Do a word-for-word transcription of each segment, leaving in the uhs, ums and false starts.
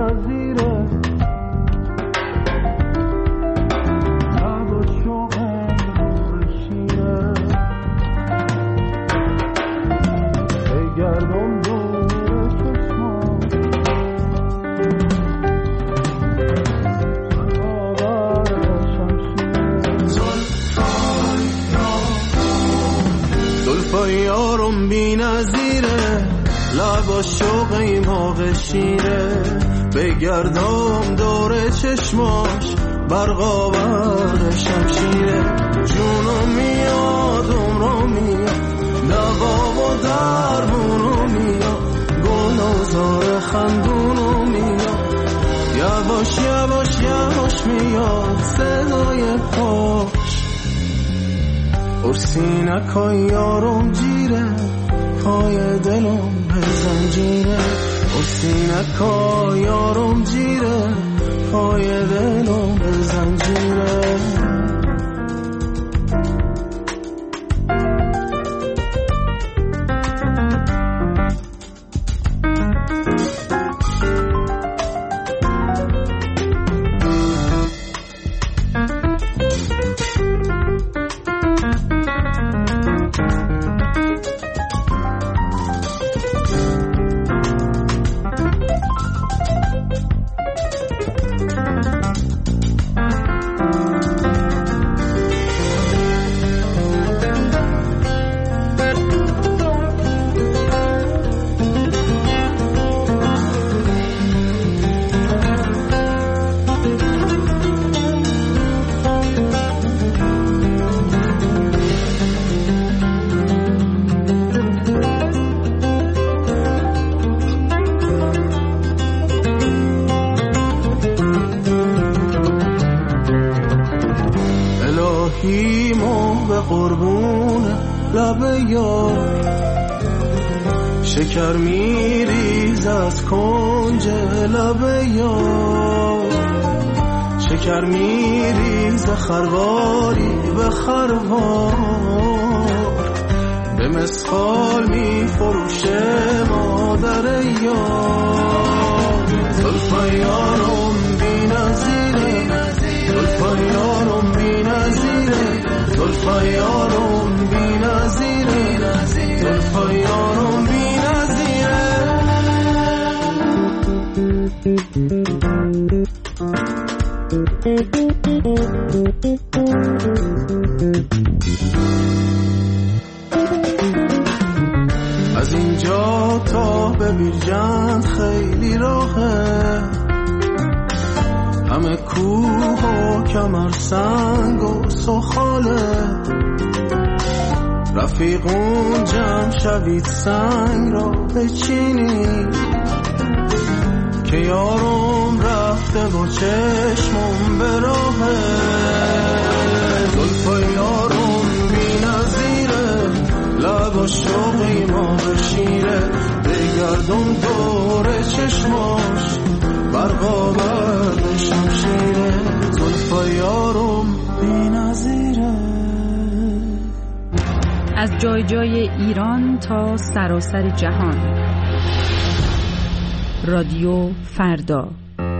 نظیره لب و شوقم بشینه بگردم دور چشمام برقابر شمشیره زلفای یارم بی نظیره لب و شوقی موقع شیره بگردم دور چشماش برقابر شمشیره جونم میاد عمرم میاد دوا و درمونو میاد گل و زار خندونو میاد یواش یواش یواش میاد صدای پاش ارسینکای یارم جیره پای دلم به زنجیره ارسینکای یارم جیره پای دلم به زنجیره شکر میریز از کنج لب یار شکر میریز خرواری به خروار به مسخال میفروشه مادر یار زلفای یارم بی نظیره زلفای یارم بی نظیره زلفای یارم بی نظیره زلفای یارم بی از اینجا تا به بیرجند خیلی راهه همه کوه و کمر سنگ و سخاله رفیقون جمع شوید سنگ را بچینید که یارم رفته و چشمم به راهه زلفای یارم بی نظیره لب و شوقی ما بشیره بگردم دور چشماش برقابر به شمشیره زلفای یارم بی نظیره. از جای جای ایران تا سراسر جهان رادیو فردا.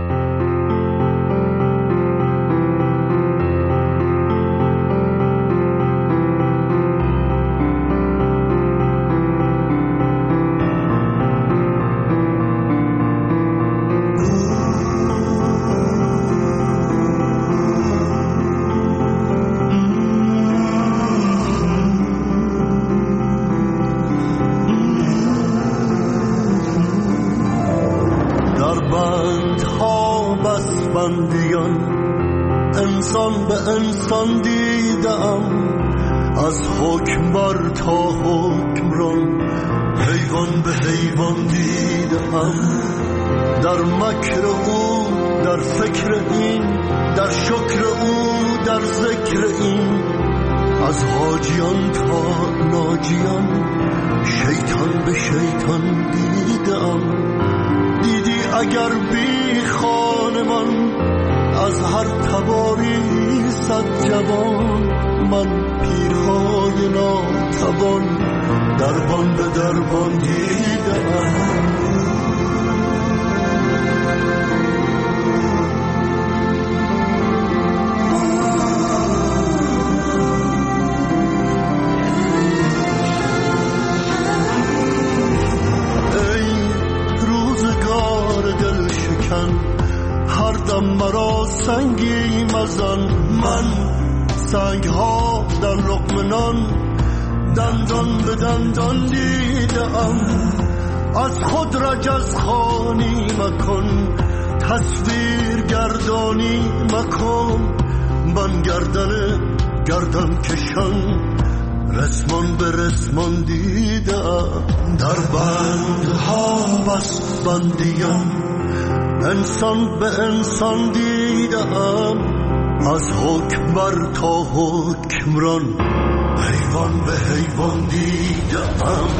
انسان به انسان دیدم از حکمبر تا حکمران حیوان به حیوان دیدم در مکر او در فکر این در شکر او در ذکر این از حاجیان تا ناجیان شیطان به شیطان دیدم دیدی اگر بی خانمان از هر تباری صد جوان من پیرهای ناتوان دربان به دربان دیدم مشکن، هر دم مرا سنگی مزن. من سنگ ها در لقمه نان، دندان به دندان دیدم. از خود رجز خوانی مکن، تصویر گردانی مکن. من گردن گردن کشان، رسمان به رسمان دیدم. در بندها بس بندیم، انسان به انسان دیدم. از حکمر تا حکمران، حیوان به حیوان دیدم.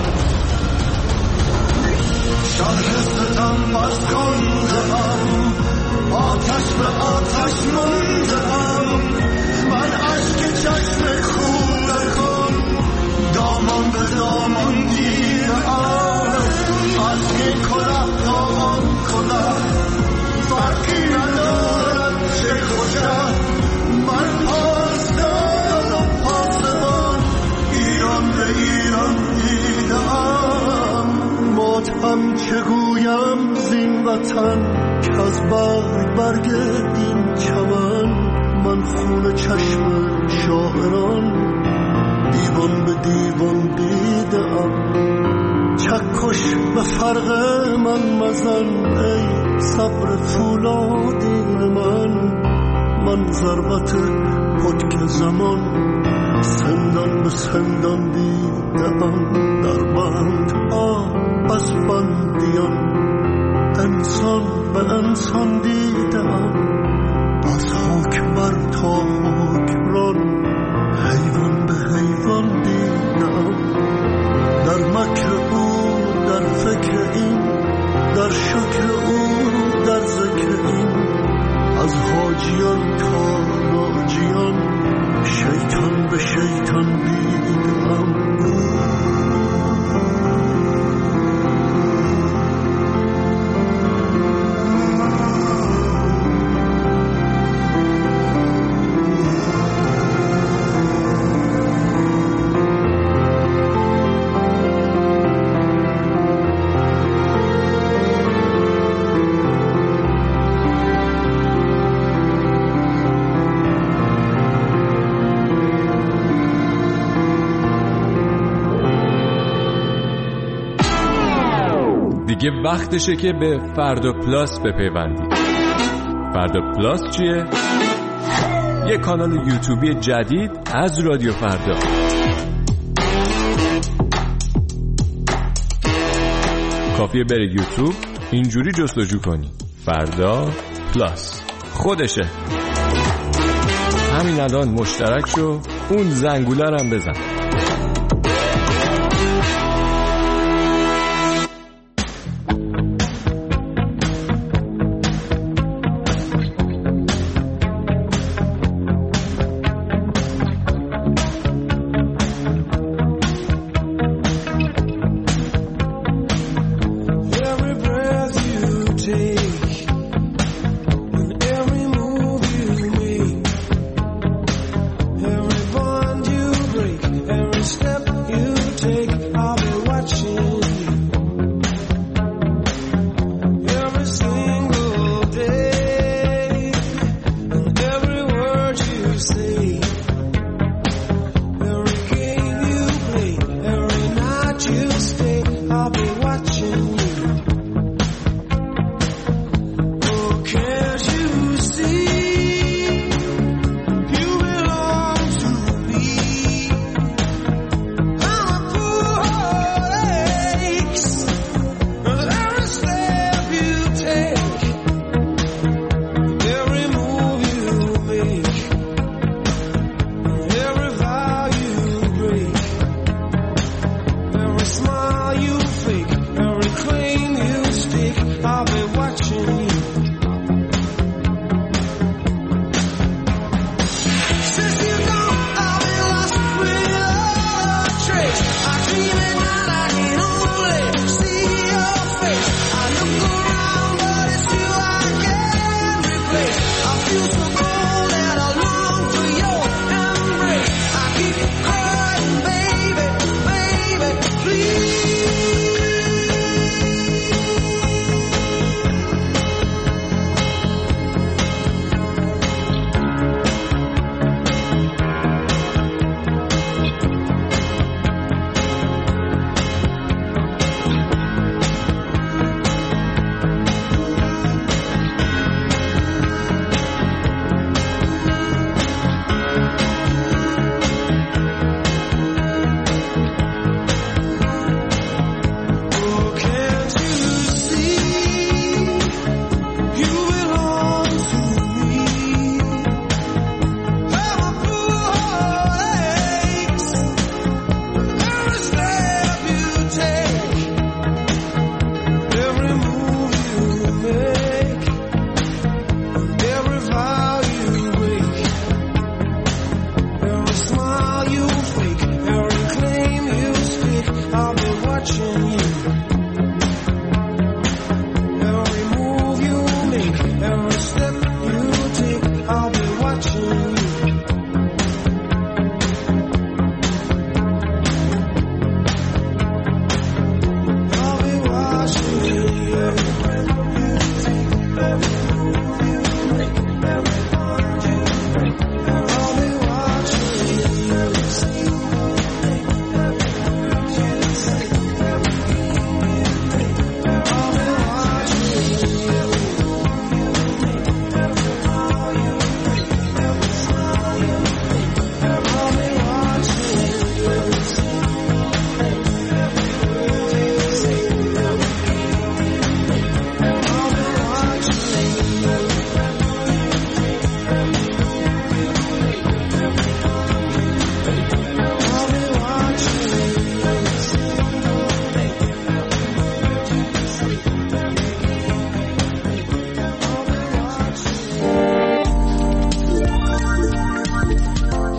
شرح ستم بس کندم، آتش به آتش مندم. من عشق چشم خوبه کن، دامان به دامان دیدم. از این کلاه تا آن کلاه، فرقی ندارد چه خوشم. من پاسدارم پاسبان، ایران به ایران دیدم. ماتم چگویم زین وطن، که از برگ برگ این چمن. من خون چشم شاعران، دیوان به دیوان دیدم. چکش به فرق من مزن، ای صبر فولادی من. من ضربت پتک زمان، سندان به سندان دیدم. در بند ها بس بندیان، انسان به انسان دیدم. از حکمر تا حکمران، حیوان به حیوان دیدم. در مکر او در فکر این، در شکر او در ذکر این. از حاجیان تا ناجیان، شیطان به شیطان دیدم. دیگه وقتشه که به فردا پلاس بپیوندی. فردا پلاس چیه؟ یه کانال یوتیوبی جدید از رادیو فردا. کافیه بری یوتیوب، اینجوری جستجو کنی فردا پلاس، خودشه. همین الان مشترک شو، اون زنگوله رو هم بزن.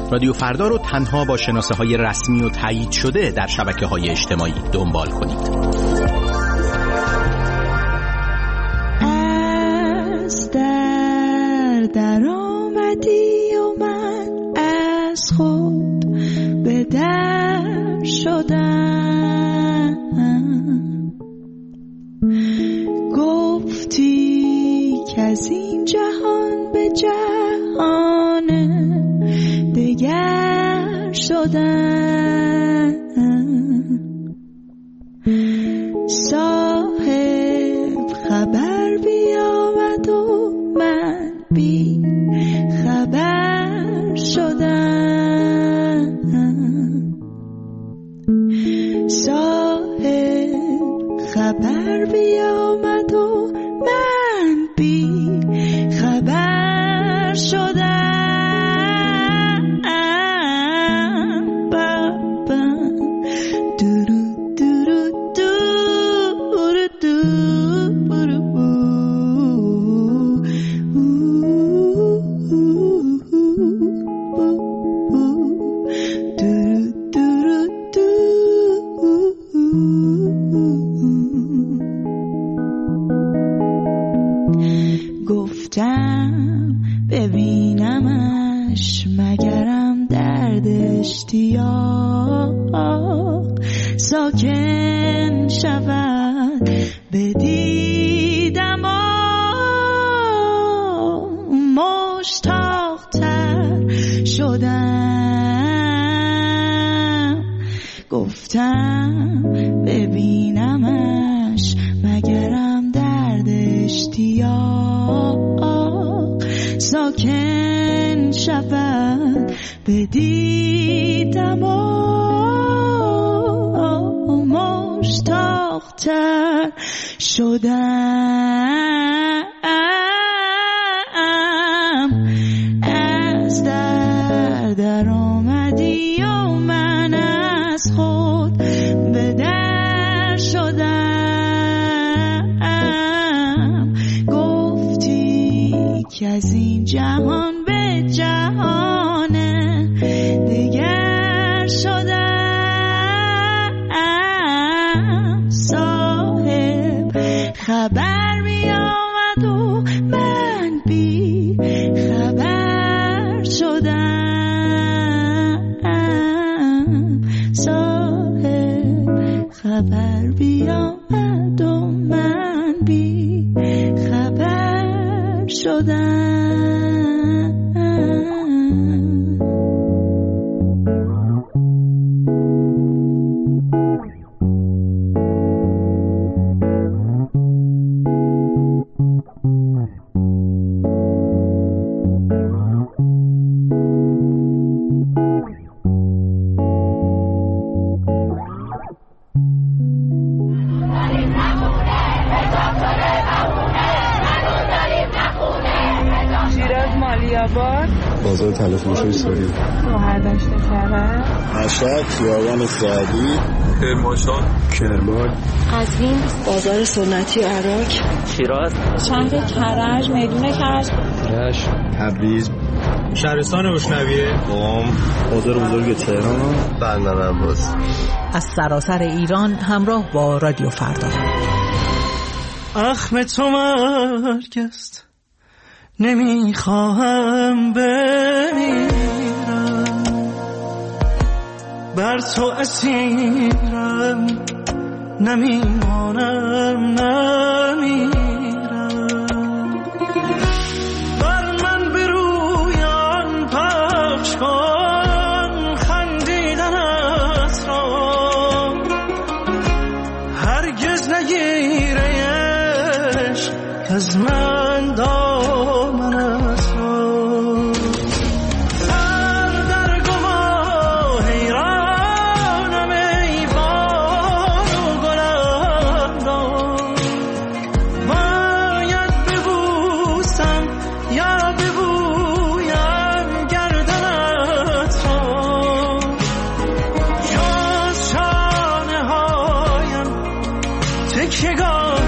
رادیو فردا رو تنها با شناسه های رسمی و تایید شده در شبکه های اجتماعی دنبال کنید. از در در آمدی و من از خود به در شدم، گفتی که از این جهان به جهان دگر شدم، صاحب خبر بیامد و من بی خبر شدم، صاحب خبر بیامد و من بی خبر شدم. گفتم ببینمش مگرم درد اشتیاق ساکن شود، بدیدم مشتاق تر شدم، گفتم ببینمش مگرم درد اشتیاق ساکن شود، بدیدم مشتاق تر شدم، از در در آمدی و من از خود به در شدم، گفتی که از این جهان به جهان دگر شدم، صاحب خبر می آمد و من بی خبر شدم، صاحب خبر بیامد و من بی خبر شدم. بازار تلفروشی ساری، شوهرداشت کرد، مشهد، خیابان سعدی، کرمانشاه، کرمان، قزوین، بازار سنتی عراق، شیراز، شهر کرج، میدون کرج، رشت، تبریز، شهرستان روشنویه، قم، بازار بزرگ تهران، بندر عباس. از سراسر ایران همراه با رادیو فردا. اخم تو مرگ است، نمیخواهم بمیرم، بر تو اسیرم، نمیمانم نمیرم، بر من برویان پخش کن خندیدنت را، هرگز نگیرش از من دامنت را، سر در گما حیرانم ای بار و گلندام، باید ببوسم یا ببویم گردنت را، جز شانه هایم تکیه‌گاه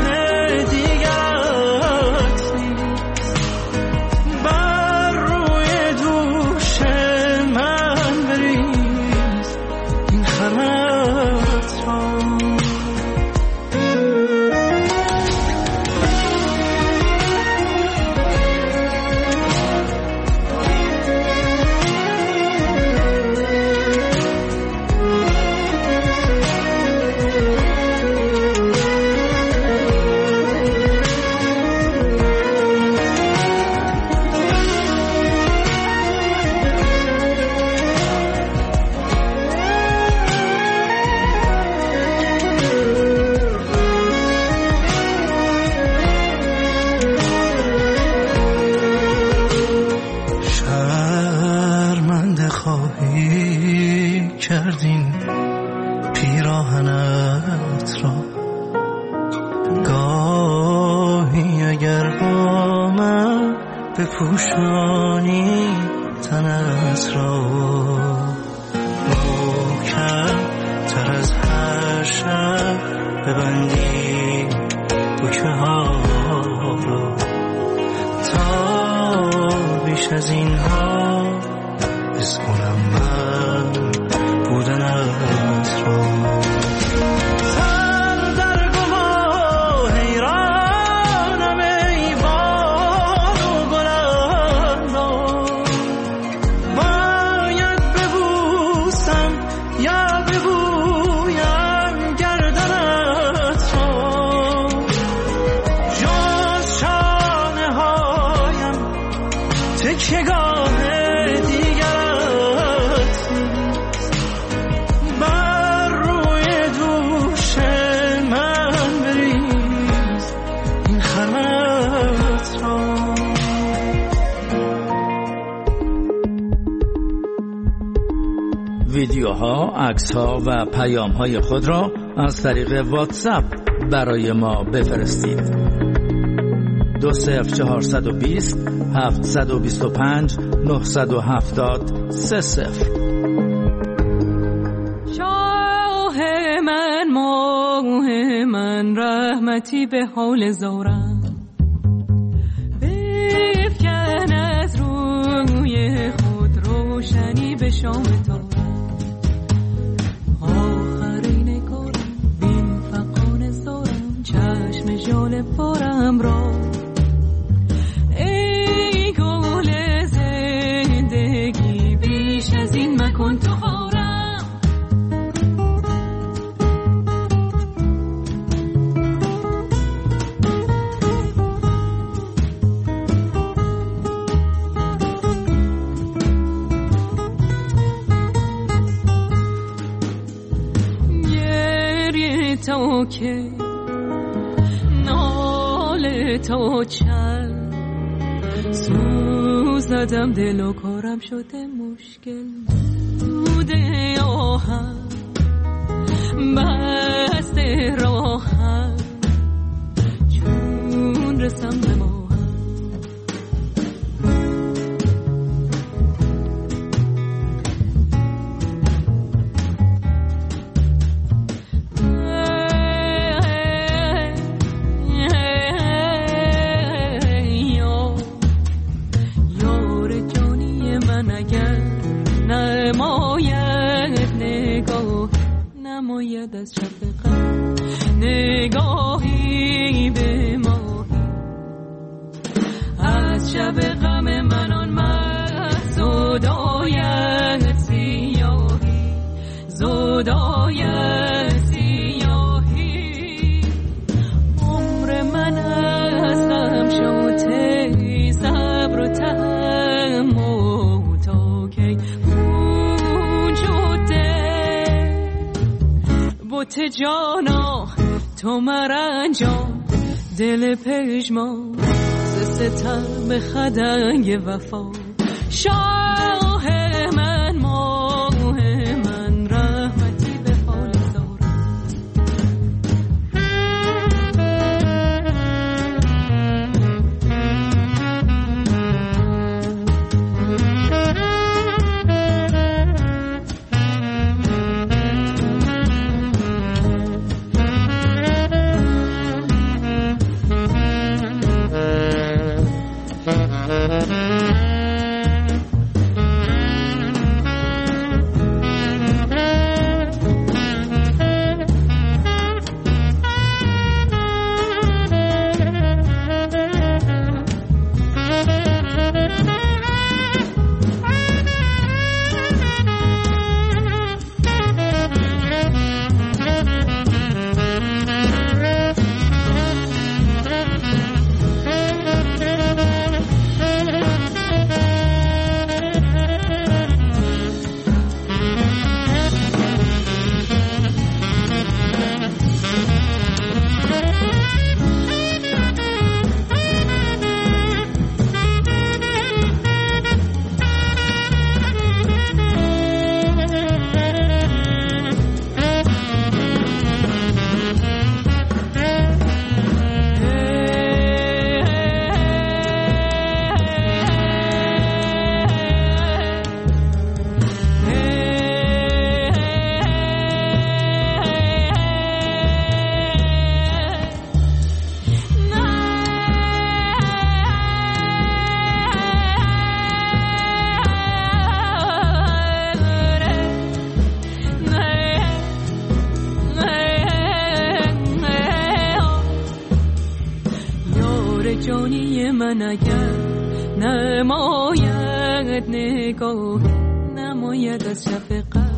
من بپوشانی تنت را، محکم تر از هر شب ببندی بوکه ها را، تا بیش از اینها حس کنم من بودنت را. ویدیوها، عکس‌ها و پیام‌های خود را از طریق واتساپ برای ما بفرستید. دو صفر چهارصد و بیست هفتصد و بیست و پنج نهصد و هفتاد سه صفر. شاه من، ماه من، رحمتی به حال زارم، بفکن از روی خود روشنی به شام تو. چشم جان پرم را، ای گل زندگی، بیش از این مکن تو خارم. گریه تو که تو چند سوزدم، دل و کارم شده مشکل بوده، آهم بسته راهم، چون رسم به ماهم. نماید از شفقت نگاهی به ماهی، از شب غم من آن مست زدایت سیاهی، زدایت سیاهی. عمر من از غم شده، صبر و تحمل تا کی بوت جانا تو مرنجام، دل پژمان ز ستم خدنگ وفا. شاه من، ماه من، رحمتی به حال زارم. من اگر نماید نگاهی، نماید از شفقت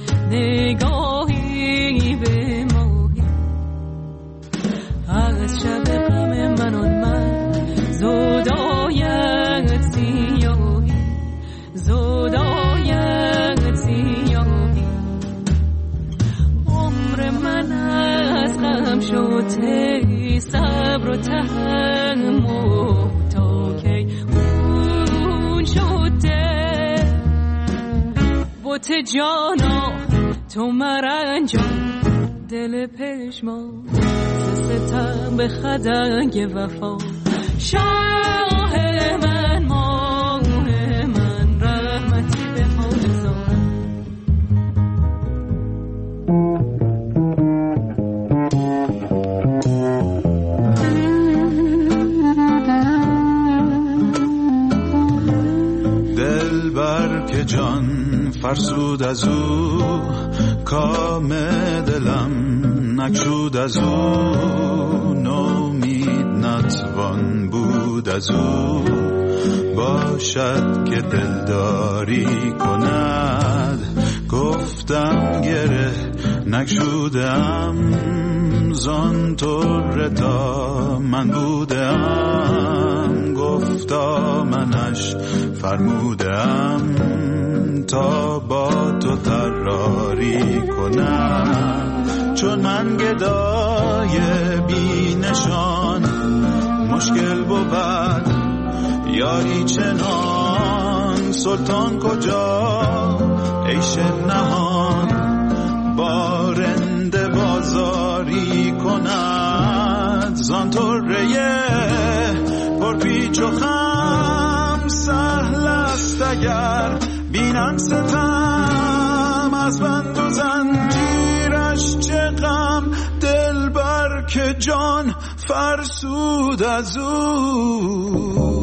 نگاهی به ماهی، از شب غم من آن من زوداید سیاهی، زوداید سیاهی. عمر من از غم شده، صبر و تحمل تا کی اون شده. بوت جانا تو مرنجان، دل پشمان ستم به خدنگ وفا. شاه من ماه من رحمتی به حافظان. دل بر که جان فرسود از او، کام دلم نکشود از او. نومید نتوان بود از او، باشد که دلداری کند. گفتم گره نکشودم، زان طور تا من بودم. گفتا منش فرمودم، تا با تو طراری کنم. چون من گدای بی نشان، مشکل بود یاری چنان. سلطان کجا عیش نهان، بارنده بازاری کند. زان طره پر پیچ و خم، سهل است اگر بینم ستم. از بند و زنجیرش چه غم، دل بر که جان فرسود از او.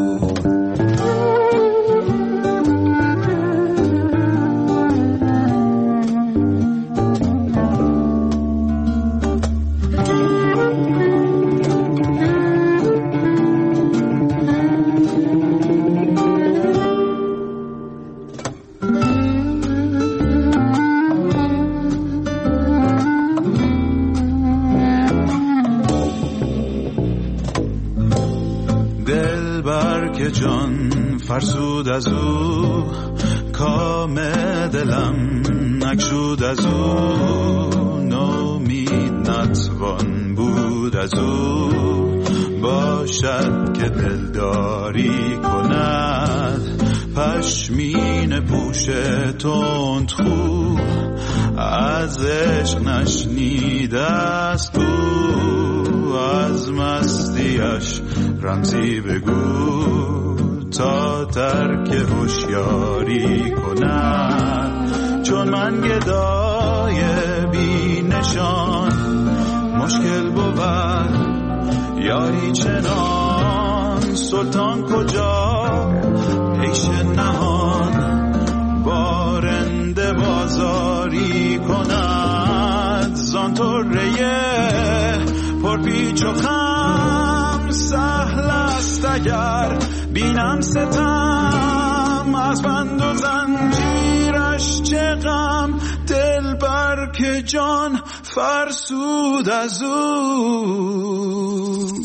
جان فرسود از او، کام دلم نکشود از او. نومید نتوان بود از او، باشد که دلداری کند. پشمین پوش تند خو، از عشق نشنیده است او. از مستیش رمزی بگو، تا ترک هوشیاری کند. چون من گدای بی نشان، مشکل بود یاری چنان. سلطان کجا عیش نهان، بارنده بازاری کند. زان طره پر پیچ و خم، سهل است اگر بینم ستم. از بند و زنجیرش چه غم، دل بر که جان فرسود از او.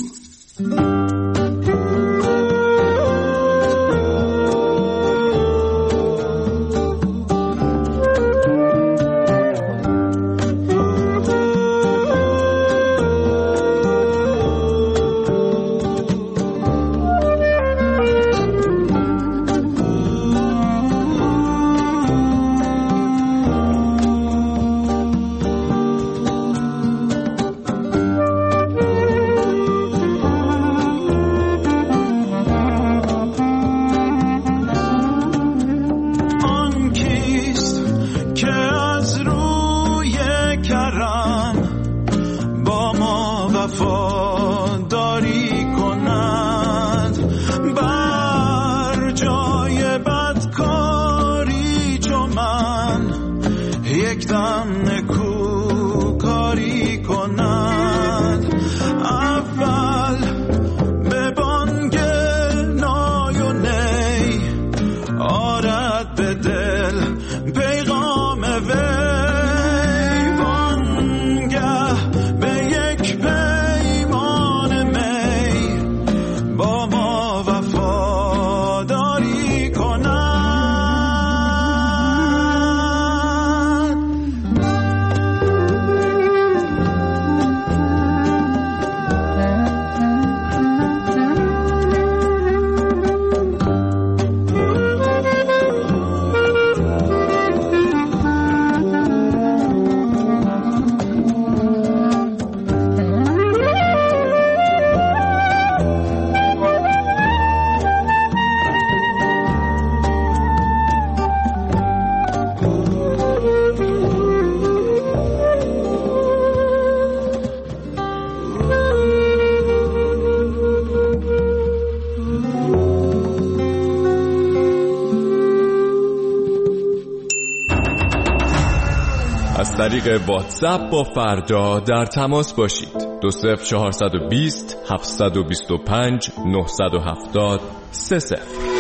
از طریق واتساپ با فردا در تماس باشید. دو صفر چهارصد و بیست هفتصد و بیست و پنج نهصد و هفتاد سه صفر.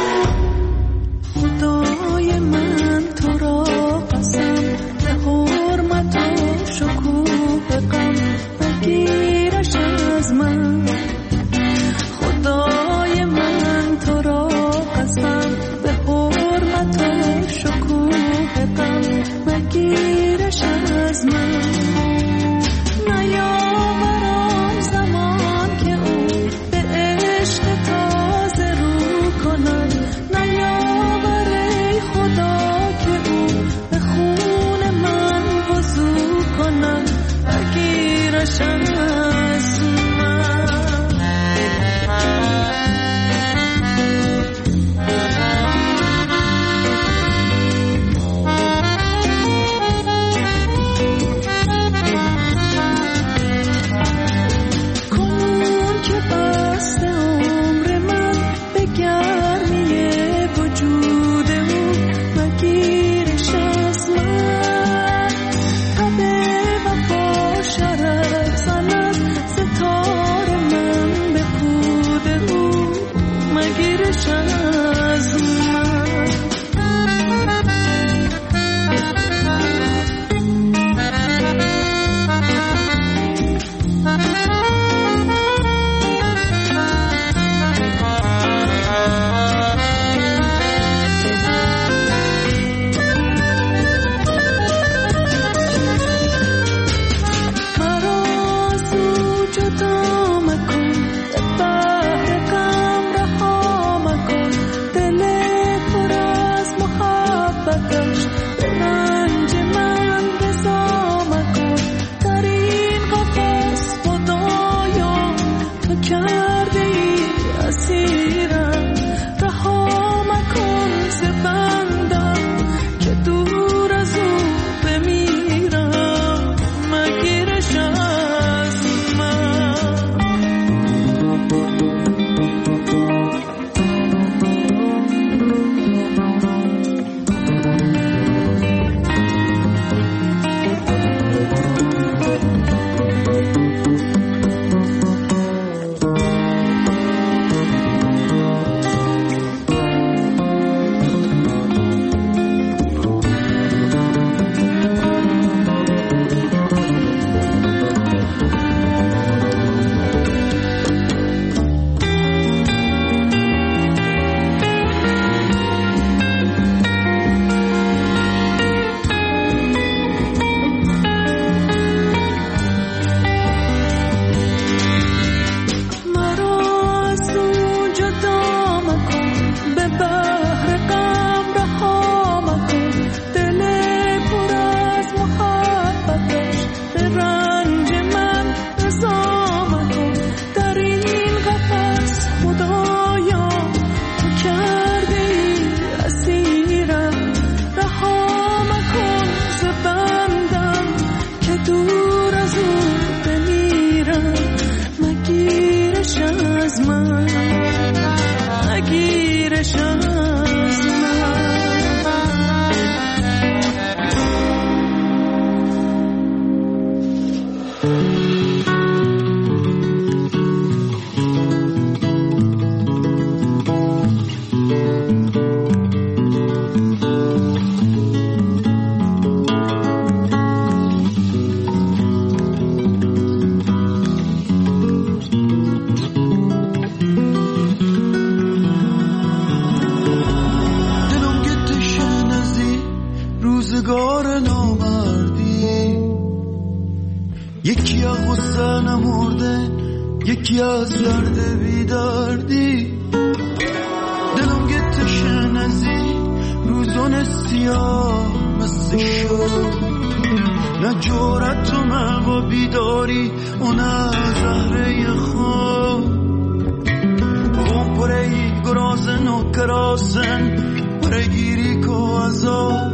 خدای من تو را قسم به حرمت و شکوه غم بگیرش از من. خدای من تو را قسم به حرمت و شکوه غم بگیرش از من. نیاورم زمان که او به عشق تازه رو کند. نیاور ای خدا که او به خون من وضو کند. بگیرش از من. یکی از غصه نمردن، یکی از درد بیدردی. دلم گتش نزی روزان سیاه مثل شد، نه جورت و موا بیداری و نه زهره خواب. خون پرهی گرازن و کراسن پرگیری که عذاب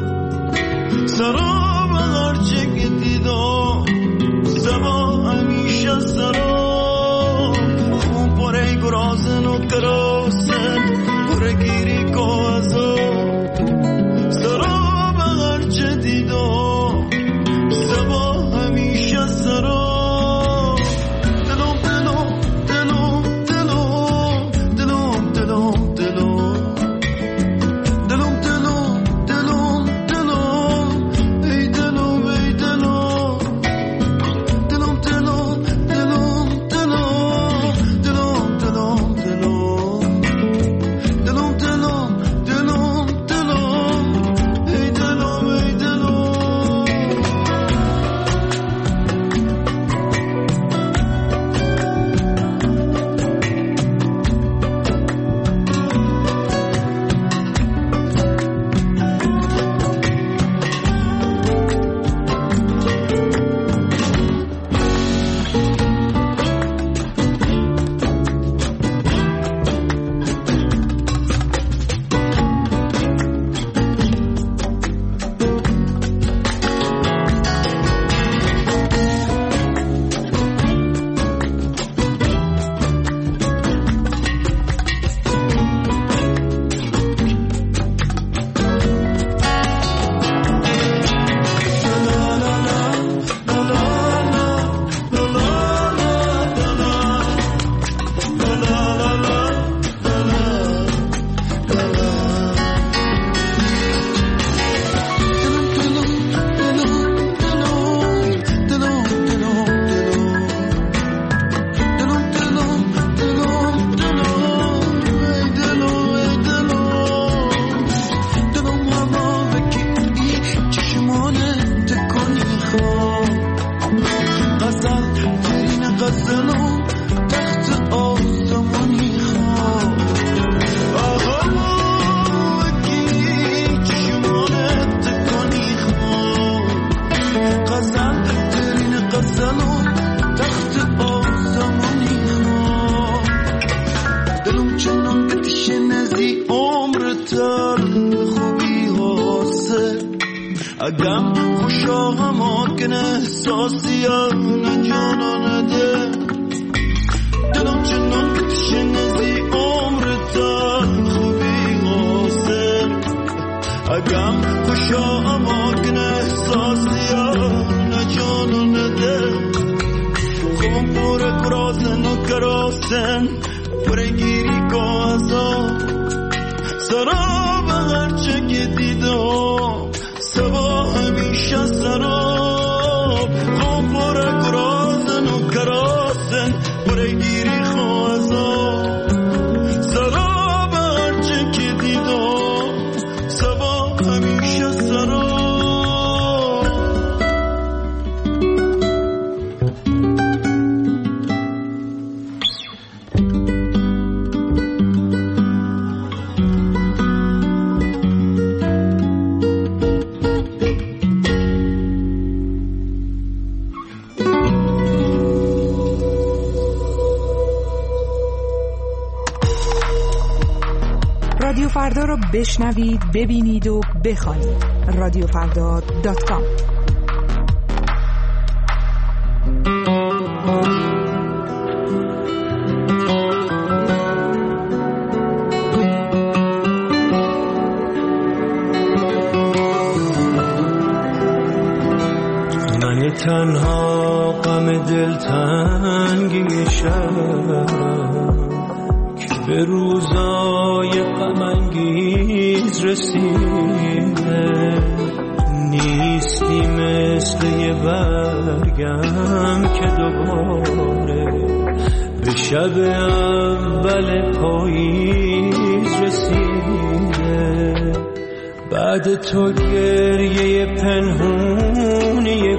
سرا بغرچه که دیدم سبا همیشه سرا. خون پرهی گرازن و کراسن پرگیری که عذاب سرا بغرچه دیدم زی عمر تر خوبی حاصل اگم خوشا هماکن احساسی نجانانه ده دلم چنان کتشن زی عمر تر خوبی حاصل اگم خوشا هماکن احساسی نجانانه ده خوبم پور کراسن و کراسن پرگیری کازا سراب هرچه که دیدم سبا همیشه سراب خوب پر کراسن و کراسن پرگیری خوازا سراب هرچه که دیدم سبا همیشه سراب. رادیو فردا رو بشنوید، ببینید و بخوانید. رادیو فردا دات کام. من تنها غم دلتنگی شب به روزای غم انگیز رسیده نیستی مثل یه برگم که دوباره به شب اول پاییز رسیده بعد تو گریه پنهونی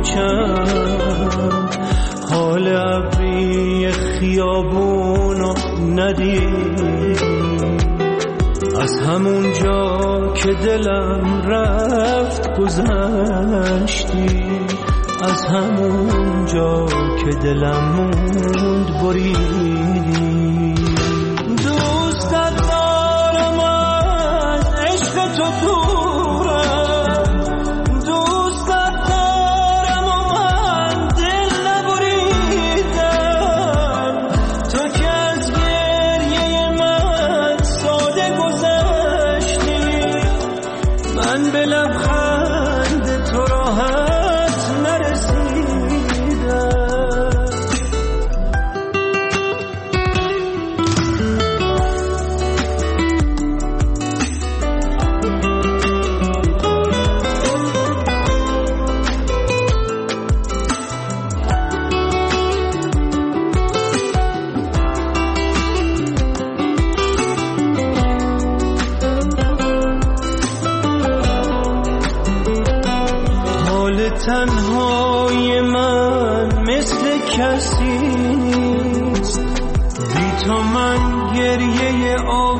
کوچم حال ابری خیابونو ندید از همون جا که دلم رفت گذشتی از همون جا که دلم موند بریدی دوستت دارم از عشق تو دورم دوستت دارم و من دل نبریدم تو که از گریه من ساده گذشتی من به لبخند تو راحت نرسیدم. تنهای من مثل کسی نیست بی تو من گریه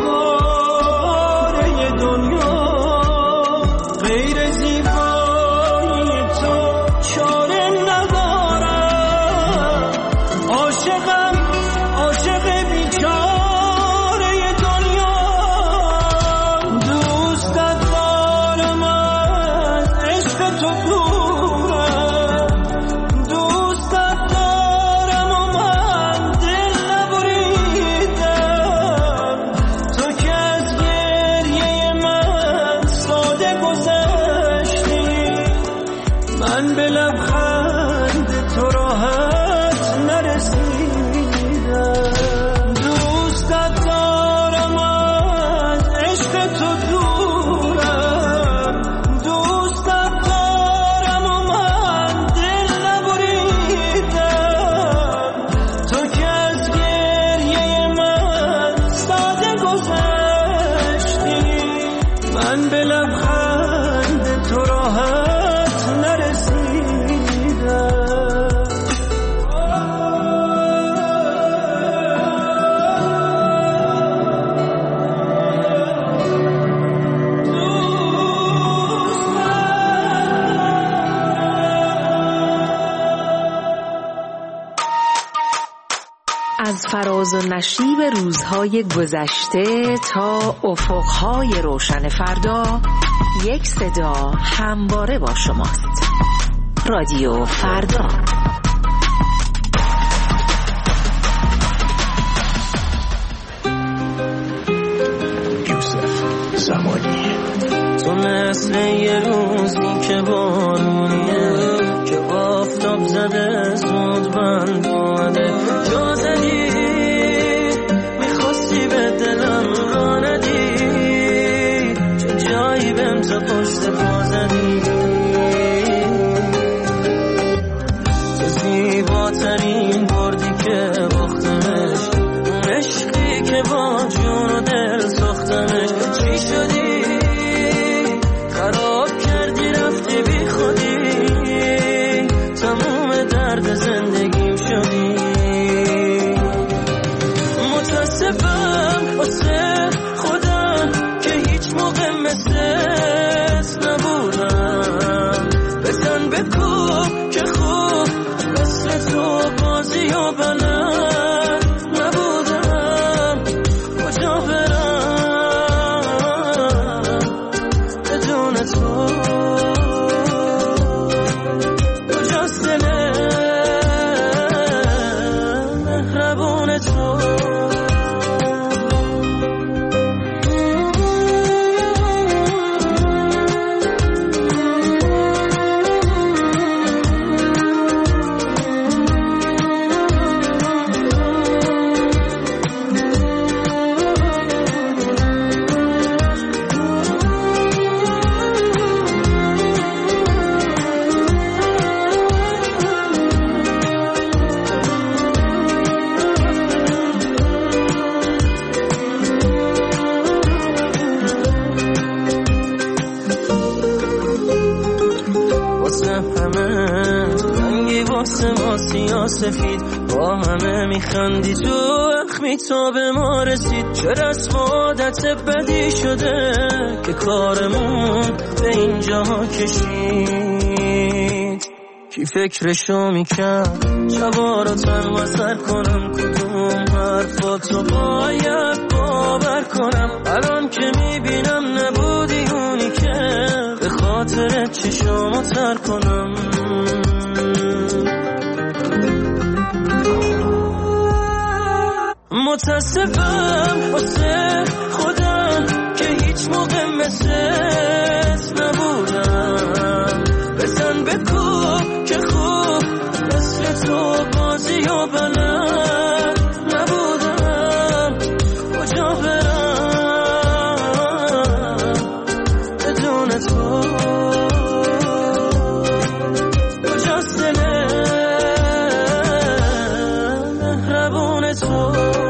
آواره دنیا غیر زیبایی تو چاره ندارم عاشقم عاشق بیچاره دنیا دوستت دارم از عشق تو فراز و نشیب روزهای گذشته تا افقهای روشن فردا، یک صدا همواره با شماست. رادیو فردا. یوسف زمانی. تو مثل یه روزی که بارونیه، که آفتاب زده زود بند اومده، جا زدی میخواستی به دلم را ندی، چه جایی بهم تا پشت پا زدی. تو زیباترین بردی که باختمش، اون عشقی که با جون و دل ساختمش. چی شدی؟ خراب کردی رفتی بی خودی، تموم درد زندگیم شدی. متاسفم واسه خودم که هیچ موقع مثلت نبودم. بزن بکوب که خوب مثل تو بازی و بلد نبودم. کجا برم بدون تو؟ کجاست دل مهربون تو؟ سفید با همه میخندی، تو اخمی تا به ما رسید. چه رسم عادت بدی شده که کارمون به اینجا کشید. کی فکرشو میکرد شبا رو تنها سر کنم، کدوم حرفاتو باید باور کنم. الان که میبینم نبودی اونی که به خاطر چشامو تر کنم. متاسفم واسه خودم که هیچ موقع مثلت نبودم. بزن بکوب که خوب مثل تو بازی و بلد نبودم. کجا برم بدون تو؟ کجاست دل مهربون تو؟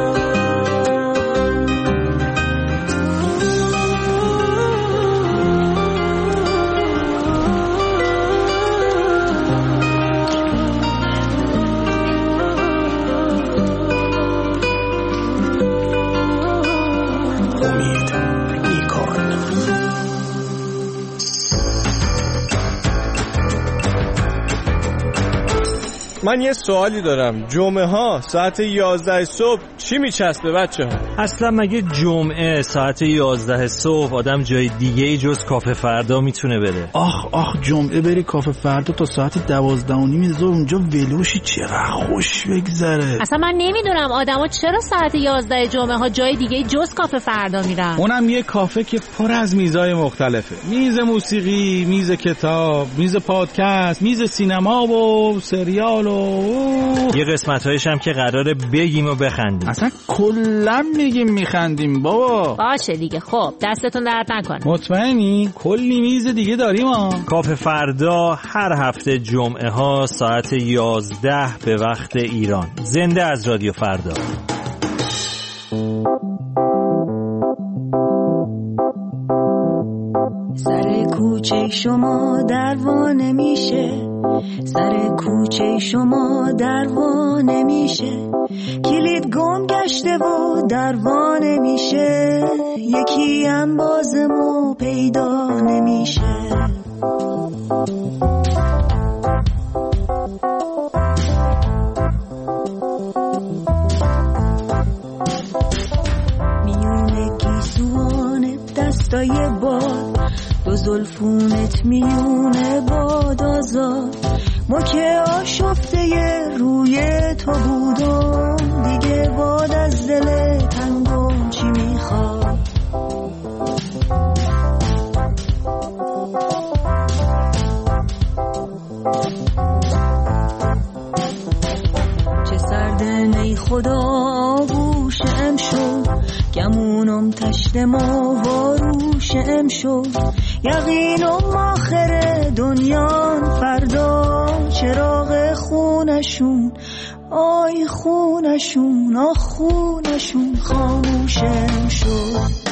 من یه سوالی دارم. جمعه ها ساعت یازده صبح چی میچسبه بچه ها؟ اصلا مگه جمعه ساعت یازده صبح آدم جای دیگه ای جز کافه فردا میتونه بره؟ آخ آخ جمعه بری کافه فردا تا ساعت دوازده و نیم زور اونجا ولوشی، چقدر خوش بگذره. اصلا من نمیدونم آدما چرا ساعت یازده جمعه ها جای دیگه ای جز کافه فردا میرن. اونم یه کافه که پر از میزای مختلفه. میز موسیقی، میز کتاب، میز پادکست، میز سینما و سریال و یه قسمت‌هایش هم که قراره بگیم و بخندیم. اصلا کلا میگیم میخندیم بابا. باشه دیگه. خب دستتون درد نکنه. مطمئنی؟ کلی میز دیگه داریم ها. کافه فردا هر هفته جمعه ها ساعت یازده به وقت ایران. زنده از رادیو فردا. سر کوچه شما دروا نمیشه، سر کوچه شما دروا نمیشه، کلید گم گشته و دروا نمیشه، یکی هم بازمو پیدا نمیشه. صدای باد، دو زلفونت میونه باد آزاد. ما که آشفته روی تو بودم، دیگه باد از دل تنگم چی میخواد. چه سرده نی خدا آغوشم شد، گمونم تشتم آواروشم شد. یقینم آخر دنیا فردا، چراغ خونشون آی خونشون آ خونشون خاموشم شد.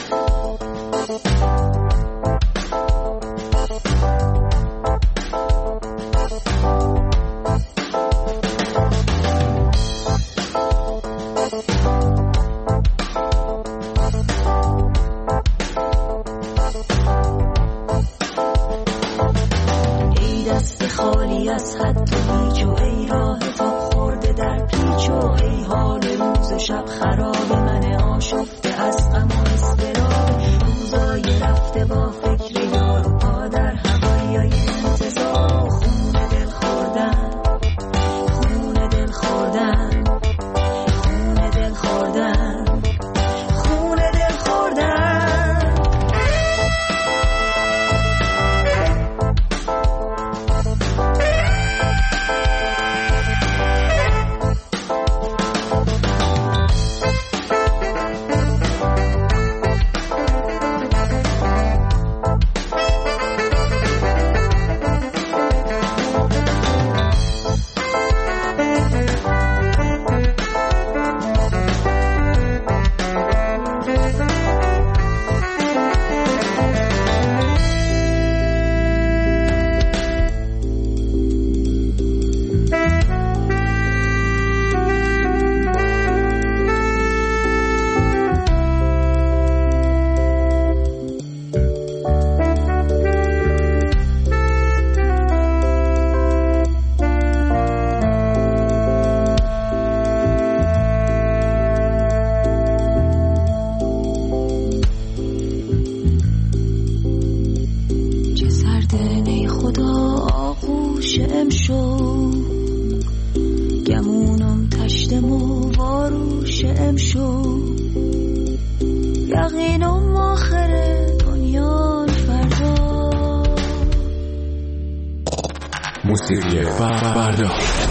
خالی از حد و هیچ و ای راه تا خورده در پیچ و ای حال روز و شب خراب من آشفته از غم و اضطراب. روزای رفته با فکر یار و پا در هوای انتظار. خون دل خوردن خون دل خوردن خون دل خوردن خون دل خوردن. موسیقی فردا.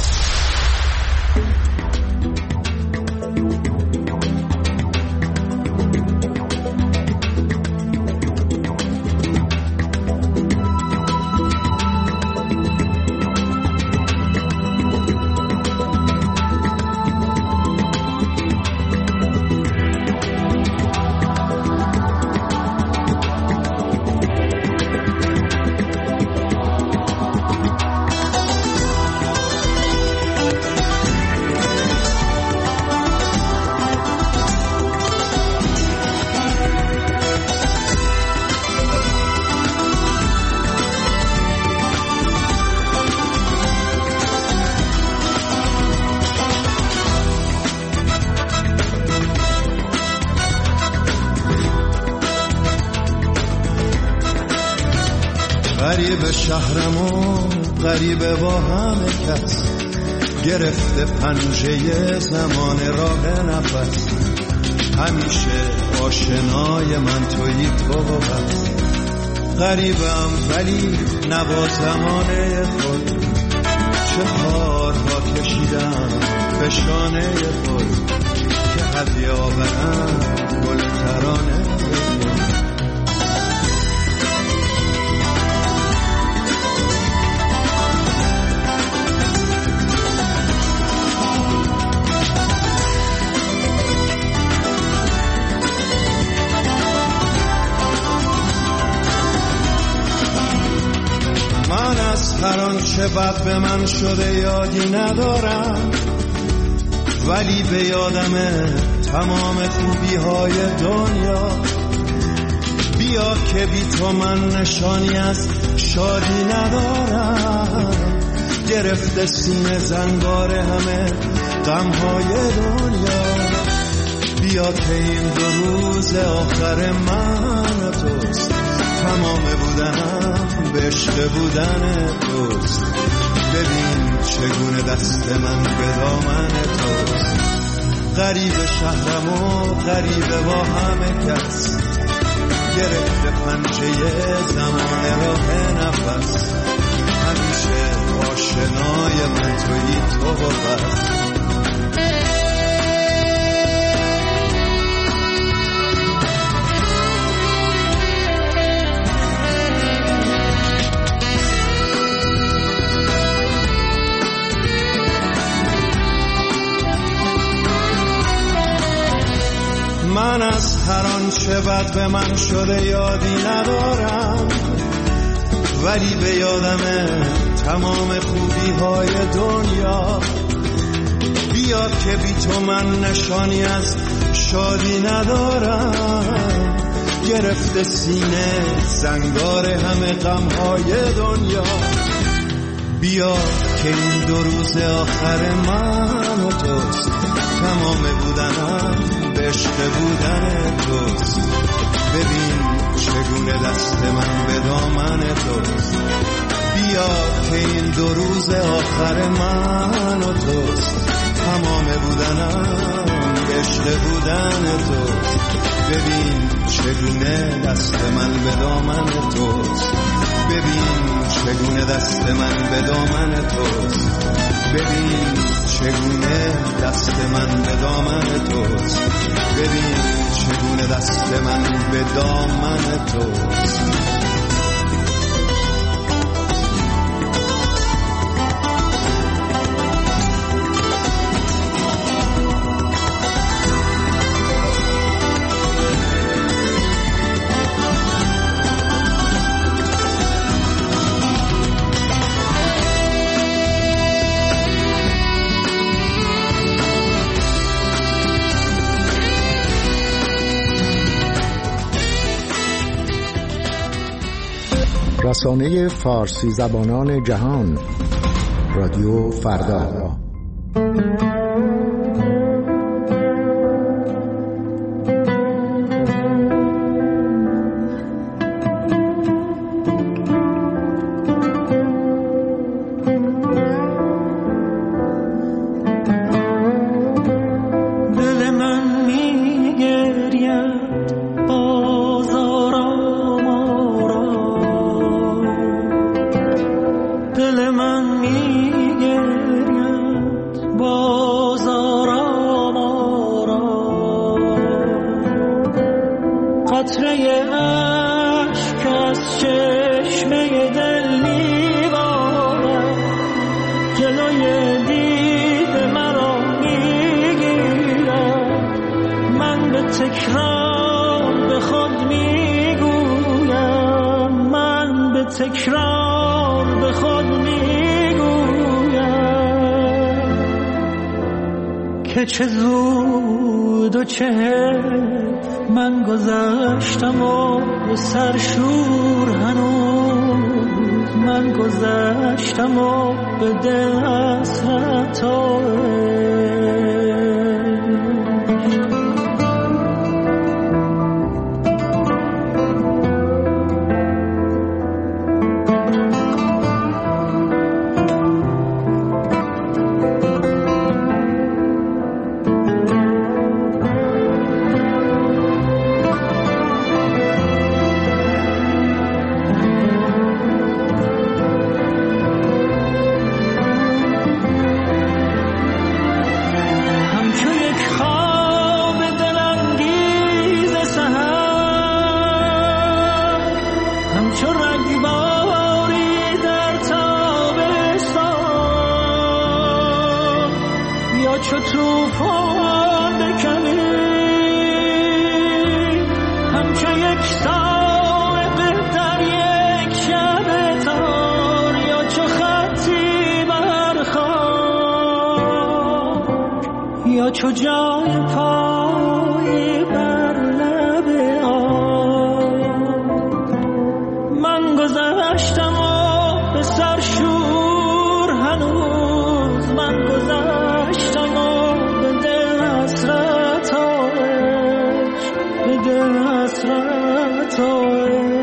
غریب شهرمو غریب با همه کس، گرفته پنجه زمان راه نفس. همیشه آشنای من تویی تو و بس. غریبم ولی نبا زمانه خود، چه کارها کشیدم به شانه خود که هدیه آورم گل ترانه. من از هر آنچه بد به من شده یادی ندارم، ولی به یادمه تمام خوبی های دنیا. بیا که بی تو من نشانی از شادی ندارم، گرفته سینه زنگار همه غم های دنیا. بیا که این دو روز آخر من توست، تمام بودنم به عشق بودن توست. ببین چگونه دست من به دامن توست. غریب شهرم و غریب با همه کس، گرفته پنجه زمان راه نفس. همیشه آشنای من تویی تو و بس. من از هر آنچه بد به من شده یادی ندارم، ولی به یادمه تمام خوبی های دنیا. بیا که بی تو من نشانی از شادی ندارم، گرفته سینه زنگار همه غم های دنیا. بیا که این دو روز آخر من و توست، تمام بودنم به عشق بودن توست. ببین چگونه دست من به دامن توست. بیا که این دو روز آخر من و توست، تمام بودنم به عشق بودن توست. ببین چگونه دست من به دامن توست. ببین چگونه دست من به دامن توست. ببین چگونه دست من به دامن توست. ببین چگونه دست من به دامن توست. رسانه فارسی زبانان جهان، رادیو فردا. تکرار به خود میگویم که چه زود و چه حیف من گذشتم و به سرشور هنوز من گذشتم و به دل حسرت و چو جای پای بر لب آب من گذشتم و به سرشور هنوز من گذشتم و به دل حسرت و عشق به دل حسرت توه